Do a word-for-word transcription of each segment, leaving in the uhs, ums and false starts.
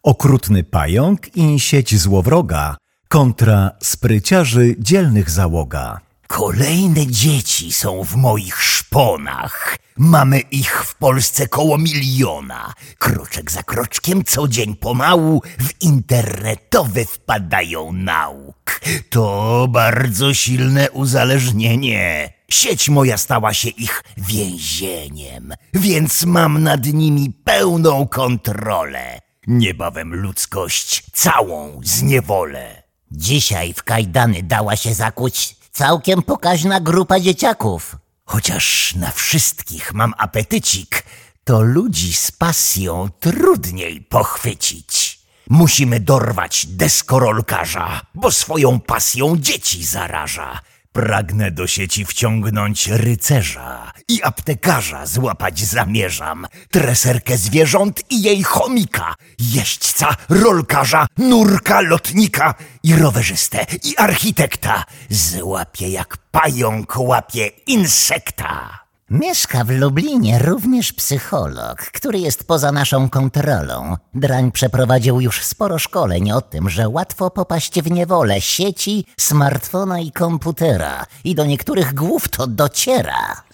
Okrutny pająk i sieć złowroga kontra spryciarzy dzielnych załoga. Kolejne dzieci są w moich szponach. Mamy ich w Polsce koło miliona. Kroczek za kroczkiem, co dzień pomału w internetowe wpadają nauk. To bardzo silne uzależnienie. Sieć moja stała się ich więzieniem, więc mam nad nimi pełną kontrolę. Niebawem ludzkość całą zniewolę. Dzisiaj w kajdany dała się zakuć całkiem pokaźna grupa dzieciaków. Chociaż na wszystkich mam apetycik, to ludzi z pasją trudniej pochwycić. Musimy dorwać deskorolkarza, bo swoją pasją dzieci zaraża. Pragnę do sieci wciągnąć rycerza i aptekarza złapać zamierzam. Treserkę zwierząt i jej chomika, jeźdźca, rolkarza, nurka, lotnika i rowerzystę i architekta. Złapię jak pająk łapie insekta. Mieszka w Lublinie również psycholog, który jest poza naszą kontrolą. Drań przeprowadził już sporo szkoleń o tym, że łatwo popaść w niewolę sieci, smartfona i komputera i do niektórych głów to dociera.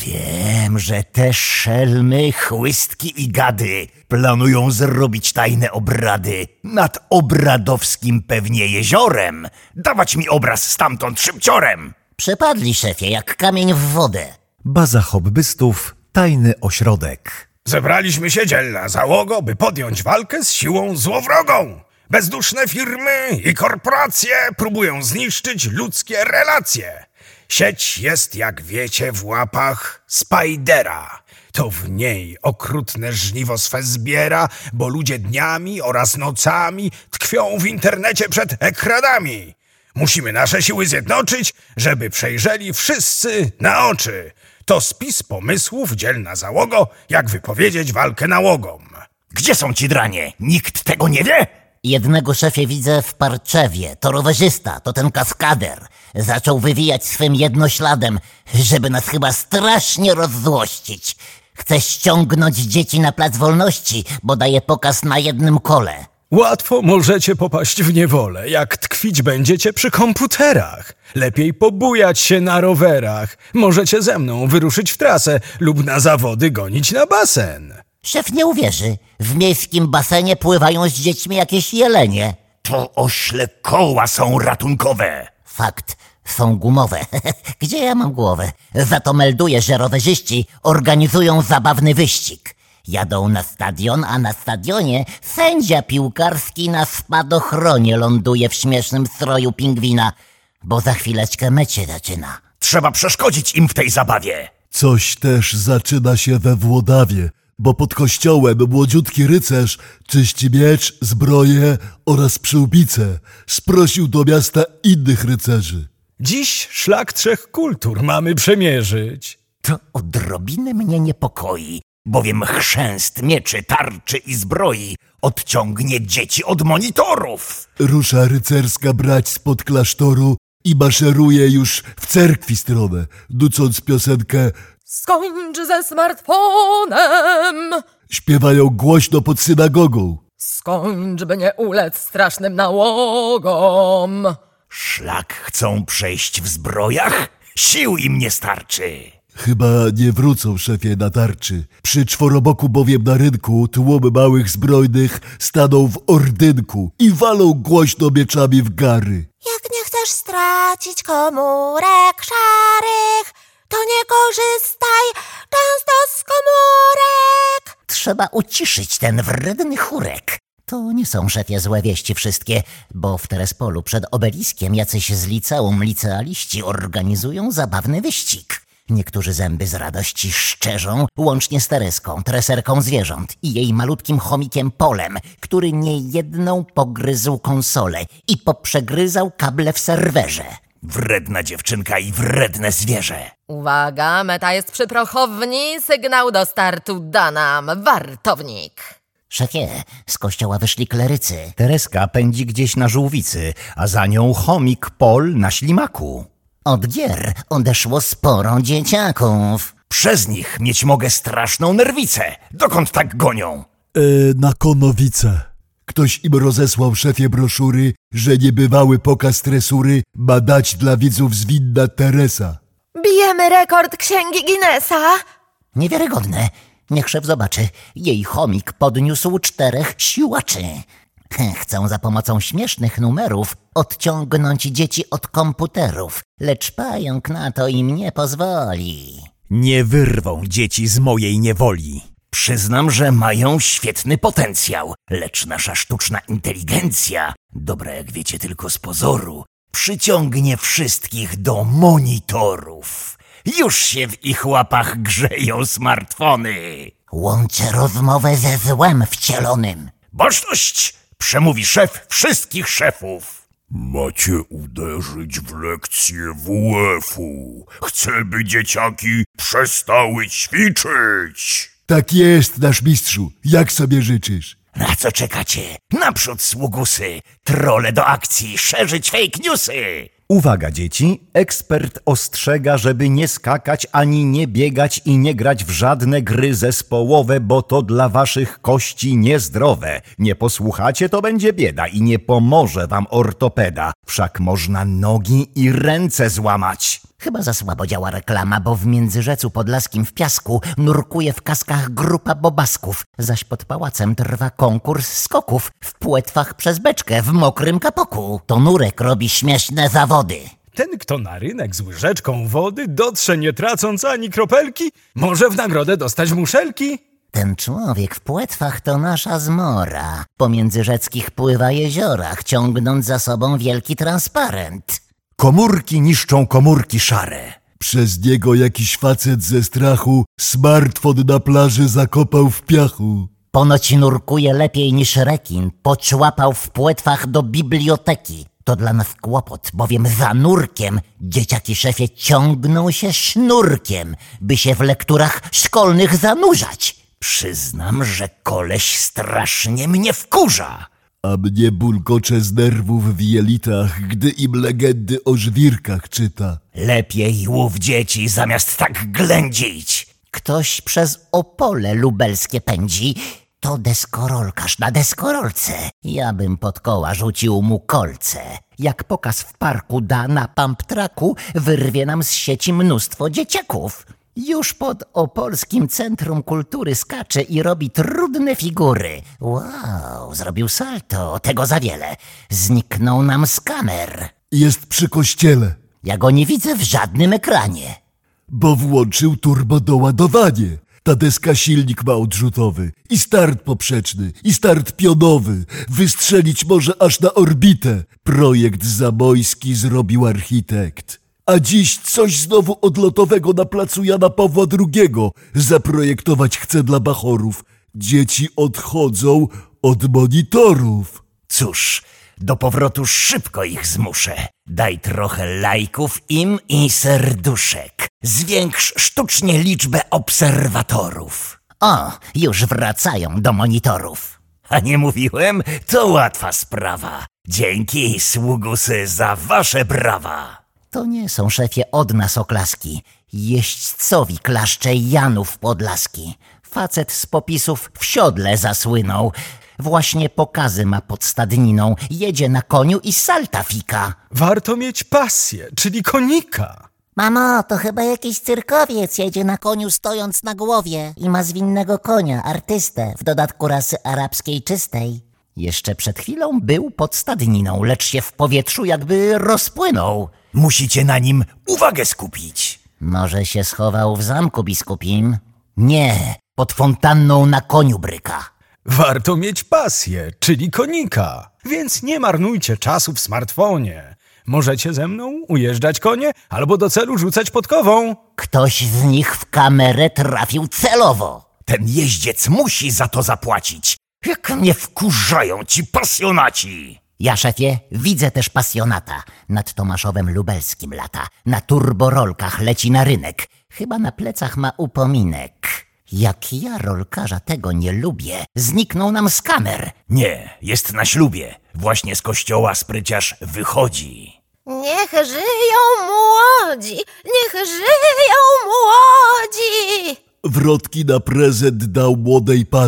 Wiem, że te szelmy, chłystki i gady planują zrobić tajne obrady nad obradowskim pewnie jeziorem. Dawać mi obraz stamtąd szybciorem. Przepadli, szefie, jak kamień w wodę. Baza hobbystów, tajny ośrodek. Zebraliśmy się, dzielna załogo, by podjąć walkę z siłą złowrogą. Bezduszne firmy i korporacje próbują zniszczyć ludzkie relacje. Sieć jest, jak wiecie, w łapach Spidera. To w niej okrutne żniwo swe zbiera, bo ludzie dniami oraz nocami tkwią w internecie przed ekranami. Musimy nasze siły zjednoczyć, żeby przejrzeli wszyscy na oczy. To spis pomysłów, dzielna załogo, jak wypowiedzieć walkę nałogom. Gdzie są ci dranie? Nikt tego nie wie? Jednego, szefie, widzę w Parczewie. To rowerzysta, to ten kaskader. Zaczął wywijać swym jednośladem, żeby nas chyba strasznie rozzłościć. Chce ściągnąć dzieci na Plac Wolności, bo daje pokaz na jednym kole. Łatwo możecie popaść w niewolę, jak tkwić będziecie przy komputerach. Lepiej pobujać się na rowerach. Możecie ze mną wyruszyć w trasę lub na zawody gonić na basen. Szef nie uwierzy. W miejskim basenie pływają z dziećmi jakieś jelenie. To ośle koła są ratunkowe. Fakt, są gumowe. Gdzie ja mam głowę? Za to melduję, że rowerzyści organizują zabawny wyścig. Jadą na stadion, a na stadionie sędzia piłkarski na spadochronie ląduje w śmiesznym stroju pingwina, bo za chwileczkę mecz się zaczyna. Trzeba przeszkodzić im w tej zabawie. Coś też zaczyna się we Włodawie, bo pod kościołem młodziutki rycerz czyści miecz, zbroję oraz przyłbicę. Sprosił do miasta innych rycerzy. Dziś szlak trzech kultur mamy przemierzyć. To odrobinę mnie niepokoi, bowiem chrzęst mieczy, tarczy i zbroi odciągnie dzieci od monitorów. Rusza rycerska brać spod klasztoru i maszeruje już w cerkwi stronę, nucąc piosenkę Skończ ze smartfonem. Śpiewają głośno pod synagogą. Skończ, by nie ulec strasznym nałogom. Szlak chcą przejść w zbrojach? Sił im nie starczy. Chyba nie wrócą, szefie, na tarczy. Przy czworoboku bowiem na rynku tłumy małych zbrojnych staną w ordynku i walą głośno mieczami w gary. Jak nie chcesz stracić komórek szarych, to nie korzystaj często z komórek. Trzeba uciszyć ten wredny chórek. To nie są, szefie, złe wieści wszystkie, bo w Terespolu przed obeliskiem jacyś z liceum licealiści organizują zabawny wyścig. Niektórzy zęby z radości szczerzą, łącznie z Tereską, treserką zwierząt i jej malutkim chomikiem Polem, który niejedną pogryzł konsolę i poprzegryzał kable w serwerze. Wredna dziewczynka i wredne zwierzę. Uwaga, meta jest przy prochowni, sygnał do startu da nam wartownik. Szefie, z kościoła wyszli klerycy. Tereska pędzi gdzieś na żółwicy, a za nią chomik Pol na ślimaku. Od gier odeszło sporo dzieciaków. Przez nich mieć mogę straszną nerwicę. Dokąd tak gonią? Yy, na Konowice. Ktoś im rozesłał szefie broszury, że niebywały pokaz tresury ma dać dla widzów zwinna Teresa. Bijemy rekord księgi Guinnessa. Niewiarygodne. Niech szef zobaczy. Jej chomik podniósł czterech siłaczy. Chcą za pomocą śmiesznych numerów odciągnąć dzieci od komputerów, lecz pająk na to im nie pozwoli. Nie wyrwą dzieci z mojej niewoli. Przyznam, że mają świetny potencjał, lecz nasza sztuczna inteligencja, dobra jak wiecie tylko z pozoru, przyciągnie wszystkich do monitorów. Już się w ich łapach grzeją smartfony. Łączę rozmowę ze złem wcielonym. Baczność! Przemówi szef wszystkich szefów. Macie uderzyć w lekcję W F-u. Chcę, by dzieciaki przestały ćwiczyć. Tak jest, nasz mistrzu. Jak sobie życzysz? Na co czekacie? Naprzód, sługusy! Trole do akcji, szerzyć fake newsy! Uwaga dzieci, ekspert ostrzega, żeby nie skakać ani nie biegać i nie grać w żadne gry zespołowe, bo to dla waszych kości niezdrowe. Nie posłuchacie, to będzie bieda i nie pomoże wam ortopeda. Wszak można nogi i ręce złamać. Chyba za słabo działa reklama, bo w Międzyrzecu Podlaskim w piasku nurkuje w kaskach grupa bobasków, zaś pod pałacem trwa konkurs skoków w płetwach przez beczkę w mokrym kapoku. To nurek robi śmieszne zawody. Ten, kto na rynek z łyżeczką wody dotrze nie tracąc ani kropelki, może w nagrodę dostać muszelki. Ten człowiek w płetwach to nasza zmora. Po międzyrzeckich pływa jeziorach, ciągnąc za sobą wielki transparent. Komórki niszczą komórki szare. Przez niego jakiś facet ze strachu smartfon na plaży zakopał w piachu. Ponoć nurkuje lepiej niż rekin, poczłapał w płetwach do biblioteki. To dla nas kłopot, bowiem za nurkiem dzieciaki szefie ciągną się sznurkiem, by się w lekturach szkolnych zanurzać. Przyznam, że koleś strasznie mnie wkurza. A mnie bulgocze z nerwów w jelitach, gdy im legendy o żwirkach czyta. Lepiej łów dzieci, zamiast tak ględzić. Ktoś przez Opole lubelskie pędzi. To deskorolkarz na deskorolce. Ja bym pod koła rzucił mu kolce. Jak pokaz w parku da na pump tracku, wyrwie nam z sieci mnóstwo dzieciaków. Już pod Opolskim Centrum Kultury skacze i robi trudne figury. Wow, zrobił salto, tego za wiele. Zniknął nam z kamer. Jest przy kościele. Ja go nie widzę w żadnym ekranie. Bo włączył turbodoładowanie. Ta deska silnik ma odrzutowy. I start poprzeczny, i start pionowy. Wystrzelić może aż na orbitę. Projekt zamojski zrobił architekt. A dziś coś znowu odlotowego na placu Jana Pawła drugiego zaprojektować chce dla bachorów. Dzieci odchodzą od monitorów. Cóż, do powrotu szybko ich zmuszę. Daj trochę lajków im i serduszek. Zwiększ sztucznie liczbę obserwatorów. O, już wracają do monitorów. A nie mówiłem? To łatwa sprawa. Dzięki, sługusy, za wasze brawa. To nie są, szefie, od nas oklaski. Jeźdźcowi klaszcze Janów Podlaski. Facet z popisów w siodle zasłynął. Właśnie pokazy ma pod stadniną. Jedzie na koniu i salta fika. Warto mieć pasję, czyli konika. Mamo, to chyba jakiś cyrkowiec jedzie na koniu stojąc na głowie i ma zwinnego konia, artystę, w dodatku rasy arabskiej czystej. Jeszcze przed chwilą był pod stadniną, lecz się w powietrzu jakby rozpłynął. Musicie na nim uwagę skupić. Może się schował w zamku biskupim? Nie, pod fontanną na koniu bryka. Warto mieć pasję, czyli konika. Więc nie marnujcie czasu w smartfonie. Możecie ze mną ujeżdżać konie albo do celu rzucać podkową. Ktoś z nich w kamerę trafił celowo. Ten jeździec musi za to zapłacić. Jak mnie wkurzają ci pasjonaci. Ja, szefie, widzę też pasjonata. Nad Tomaszowem Lubelskim lata. Na turborolkach leci na rynek. Chyba na plecach ma upominek. Jak ja rolkarza tego nie lubię, zniknął nam z kamer. Nie, jest na ślubie. Właśnie z kościoła spryciarz wychodzi. Niech żyją młodzi, niech żyją młodzi. Wrotki na prezent dał młodej parze.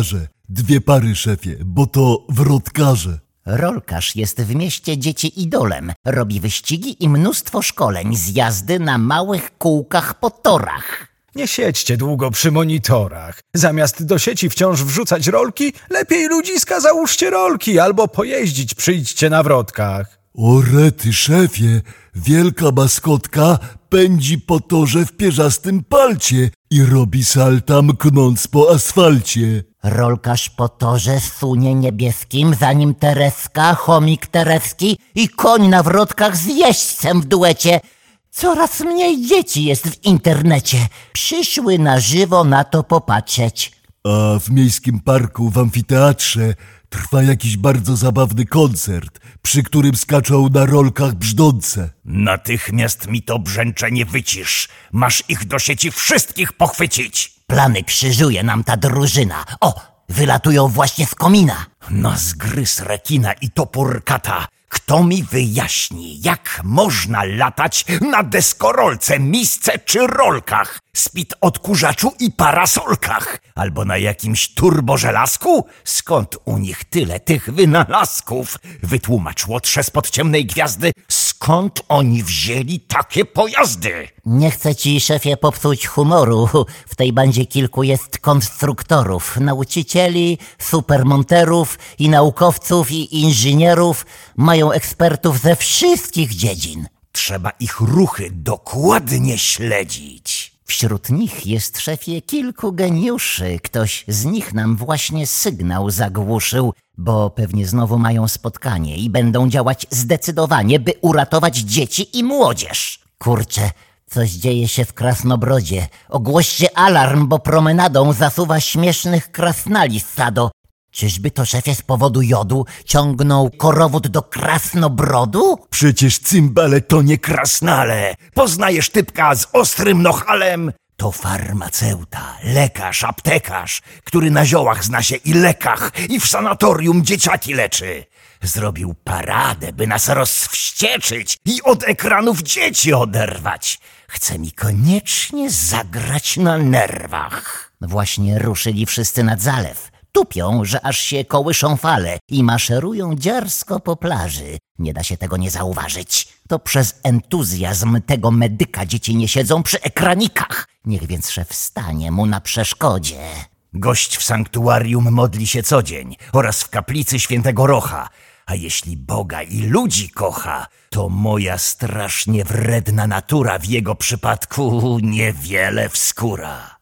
Dwie pary, szefie, bo to wrotkarze. Rolkarz jest w mieście dzieci idolem. Robi wyścigi i mnóstwo szkoleń z jazdy na małych kółkach po torach. Nie siedźcie długo przy monitorach. Zamiast do sieci wciąż wrzucać rolki, lepiej ludziska załóżcie rolki albo pojeździć przyjdźcie na wrotkach. O rety, szefie, wielka maskotka pędzi po torze w pierzastym palcie i robi salta mknąc po asfalcie. Rolkarz po torze sunie niebieskim, zanim Tereska, chomik Tereski i koń na wrotkach z jeźdźcem w duecie. Coraz mniej dzieci jest w internecie. Przyszły na żywo na to popatrzeć. A w miejskim parku w amfiteatrze trwa jakiś bardzo zabawny koncert, przy którym skaczą na rolkach brzdące. Natychmiast mi to brzęczenie wycisz. Masz ich do sieci wszystkich pochwycić. Plany krzyżuje nam ta drużyna. O, wylatują właśnie z komina. Na zgryz rekina i topór kata. Kto mi wyjaśni, jak można latać na deskorolce, misce czy rolkach, spit odkurzaczu i parasolkach, albo na jakimś turbożelazku? Skąd u nich tyle tych wynalazków? Wytłumacz, łotrze spod ciemnej gwiazdy, skąd oni wzięli takie pojazdy? Nie chcę ci, szefie, popsuć humoru. W tej bandzie kilku jest konstruktorów, nauczycieli, supermonterów i naukowców i inżynierów. Mają ekspertów ze wszystkich dziedzin. Trzeba ich ruchy dokładnie śledzić. Wśród nich jest, szefie, kilku geniuszy. Ktoś z nich nam właśnie sygnał zagłuszył, bo pewnie znowu mają spotkanie i będą działać zdecydowanie, by uratować dzieci i młodzież. Kurczę, coś dzieje się w Krasnobrodzie. Ogłoście alarm, bo promenadą zasuwa śmiesznych krasnali stado. Czyżby to, szefie, z powodu jodu ciągnął korowód do Krasnobrodu? Przecież cymbale to nie krasnale. Poznajesz typka z ostrym nochalem? To farmaceuta, lekarz, aptekarz, który na ziołach zna się i lekach, i w sanatorium dzieciaki leczy. Zrobił paradę, by nas rozwścieczyć i od ekranów dzieci oderwać. Chce mi koniecznie zagrać na nerwach. Właśnie ruszyli wszyscy nad zalew. Tupią, że aż się kołyszą fale i maszerują dziarsko po plaży. Nie da się tego nie zauważyć. To przez entuzjazm tego medyka dzieci nie siedzą przy ekranikach. Niech więc szef stanie mu na przeszkodzie. Gość w sanktuarium modli się co dzień oraz w kaplicy świętego Rocha. A jeśli Boga i ludzi kocha, to moja strasznie wredna natura w jego przypadku niewiele wskóra.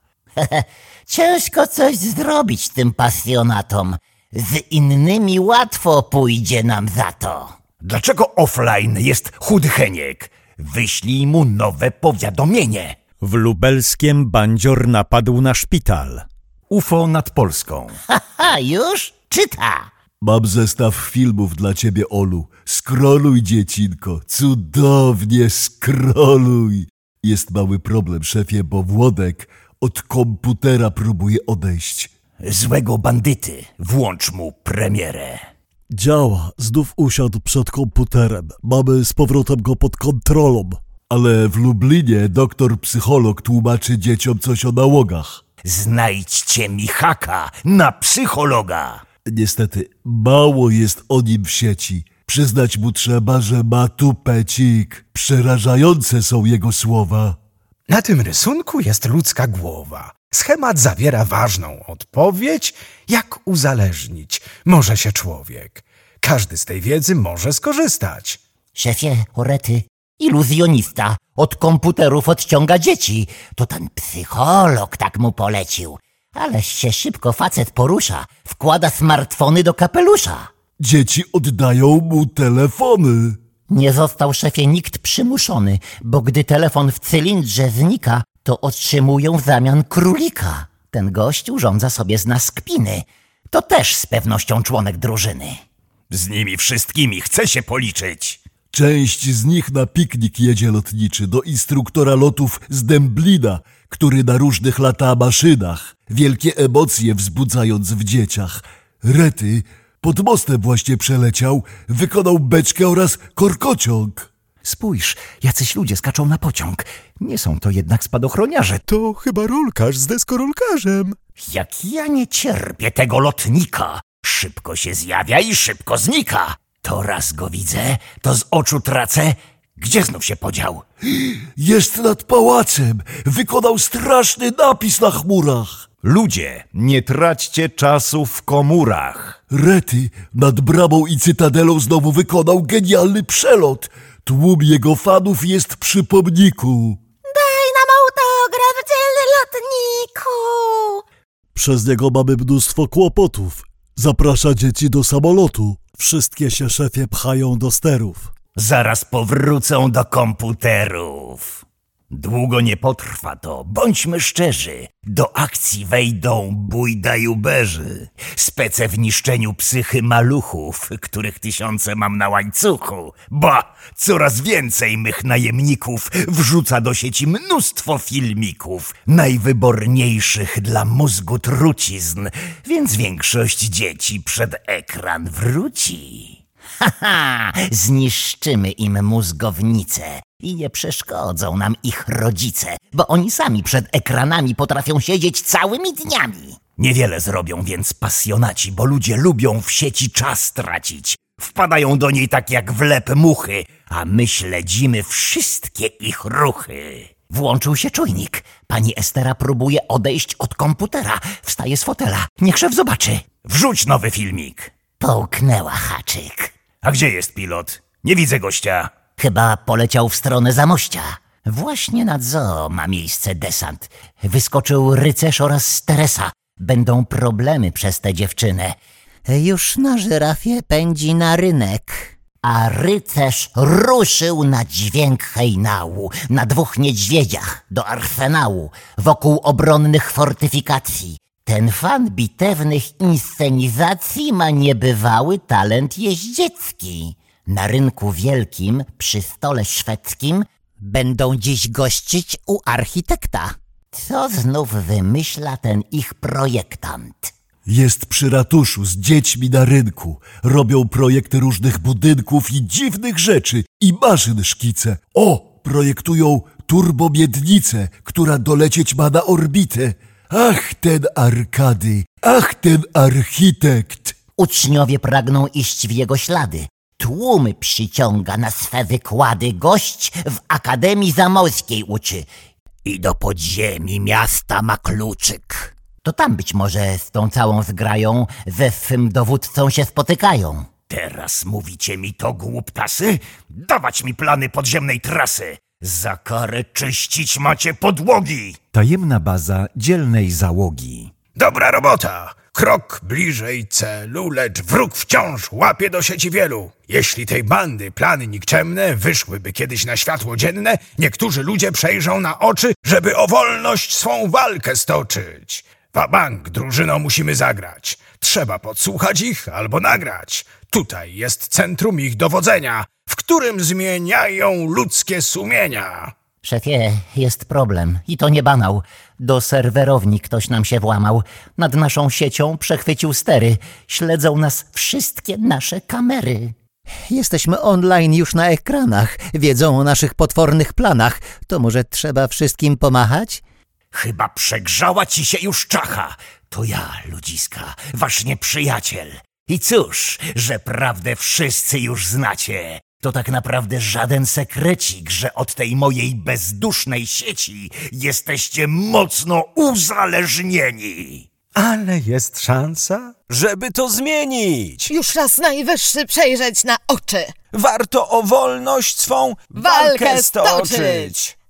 Ciężko coś zrobić tym pasjonatom. Z innymi łatwo pójdzie nam za to. Dlaczego offline jest chudy Heniek? Wyślij mu nowe powiadomienie. W lubelskiem bandzior napadł na szpital. U F O nad Polską. Haha, już? Czyta. Mam zestaw filmów dla ciebie, Olu. Skroluj, dziecinko, cudownie skroluj. Jest mały problem, szefie, bo Włodek od komputera próbuje odejść. Złego bandyty, włącz mu premierę. Działa, znów usiadł przed komputerem. Mamy z powrotem go pod kontrolą. Ale w Lublinie doktor psycholog tłumaczy dzieciom coś o nałogach. Znajdźcie mi haka na psychologa. Niestety, mało jest o nim w sieci. Przyznać mu trzeba, że ma tupecik. Przerażające są jego słowa. Na tym rysunku jest ludzka głowa. Schemat zawiera ważną odpowiedź, jak uzależnić może się człowiek. Każdy z tej wiedzy może skorzystać. Szefie, orety, iluzjonista od komputerów odciąga dzieci. To ten psycholog tak mu polecił. Ależ się szybko facet porusza. Wkłada smartfony do kapelusza. Dzieci oddają mu telefony. Nie został, szefie, nikt przymuszony, bo gdy telefon w cylindrze znika, to otrzymują w zamian królika. Ten gość urządza sobie z nas kpiny. To też z pewnością członek drużyny. Z nimi wszystkimi chcę się policzyć. Część z nich na piknik jedzie lotniczy do instruktora lotów z Dęblina, który na różnych lata maszynach, wielkie emocje wzbudzając w dzieciach. Rety pod mostem właśnie przeleciał, wykonał beczkę oraz korkociąg. Spójrz, jacyś ludzie skaczą na pociąg. Nie są to jednak spadochroniarze. To chyba rolkarz z deskorolkarzem. Jak ja nie cierpię tego lotnika. Szybko się zjawia i szybko znika. To raz go widzę, to z oczu tracę. Gdzie znów się podział? Jest nad pałacem. Wykonał straszny napis na chmurach. Ludzie, nie traćcie czasu w komórach. Rety nad bramą i cytadelą znowu wykonał genialny przelot. Tłum jego fanów jest przy pomniku. Daj nam autograf, dzielny lotniku! Przez niego mamy mnóstwo kłopotów. Zaprasza dzieci do samolotu. Wszystkie się, szefie, pchają do sterów. Zaraz powrócą do komputerów. Długo nie potrwa to, bądźmy szczerzy. Do akcji wejdą bujdajuberzy. Spece w niszczeniu psychy maluchów, których tysiące mam na łańcuchu. Ba, coraz więcej mych najemników wrzuca do sieci mnóstwo filmików, najwyborniejszych dla mózgu trucizn, więc większość dzieci przed ekran wróci. Haha, zniszczymy im mózgownice i nie przeszkodzą nam ich rodzice, bo oni sami przed ekranami potrafią siedzieć całymi dniami. Niewiele zrobią więc pasjonaci, bo ludzie lubią w sieci czas tracić. Wpadają do niej tak jak w lep muchy, a my śledzimy wszystkie ich ruchy. Włączył się czujnik. Pani Estera próbuje odejść od komputera. Wstaje z fotela. Niech szef zobaczy. Wrzuć nowy filmik. Połknęła haczyk. A gdzie jest pilot? Nie widzę gościa. Chyba poleciał w stronę Zamościa. Właśnie nad zoo ma miejsce desant. Wyskoczył rycerz oraz Teresa. Będą problemy przez tę dziewczynę. Już na żyrafie pędzi na rynek. A rycerz ruszył na dźwięk hejnału, na dwóch niedźwiedziach, do arsenału, wokół obronnych fortyfikacji. Ten fan bitewnych inscenizacji ma niebywały talent jeździecki. Na rynku wielkim, przy stole szwedzkim, będą dziś gościć u architekta. Co znów wymyśla ten ich projektant? Jest przy ratuszu z dziećmi na rynku. Robią projekty różnych budynków i dziwnych rzeczy i maszyn szkice. O, projektują turbomiednicę, która dolecieć ma na orbitę. Ach, ten Arkady, ach, ten architekt. Uczniowie pragną iść w jego ślady. Tłumy przyciąga na swe wykłady. Gość w Akademii Zamorskiej uczy. I do podziemi miasta ma kluczyk. To tam być może z tą całą zgrają ze swym dowódcą się spotykają. Teraz mówicie mi to, głuptasy? Dawać mi plany podziemnej trasy. Za karę czyścić macie podłogi. Tajemna baza dzielnej załogi. Dobra robota! Krok bliżej celu, lecz wróg wciąż łapie do sieci wielu. Jeśli tej bandy plany nikczemne wyszłyby kiedyś na światło dzienne, niektórzy ludzie przejrzą na oczy, żeby o wolność swą walkę stoczyć. Wabank, drużyno, musimy zagrać. Trzeba podsłuchać ich albo nagrać. Tutaj jest centrum ich dowodzenia, w którym zmieniają ludzkie sumienia. Szefie, jest problem i to nie banał. Do serwerowni ktoś nam się włamał. Nad naszą siecią przechwycił stery. Śledzą nas wszystkie nasze kamery. Jesteśmy online już na ekranach. Wiedzą o naszych potwornych planach. To może trzeba wszystkim pomachać? Chyba przegrzała ci się już czacha. To ja, ludziska, wasz nieprzyjaciel. I cóż, że prawdę wszyscy już znacie. To tak naprawdę żaden sekrecik, że od tej mojej bezdusznej sieci jesteście mocno uzależnieni. Ale jest szansa, żeby to zmienić. Już raz najwyższy przejrzeć na oczy. Warto o wolność swą Walkę walkę stoczyć. stoczyć.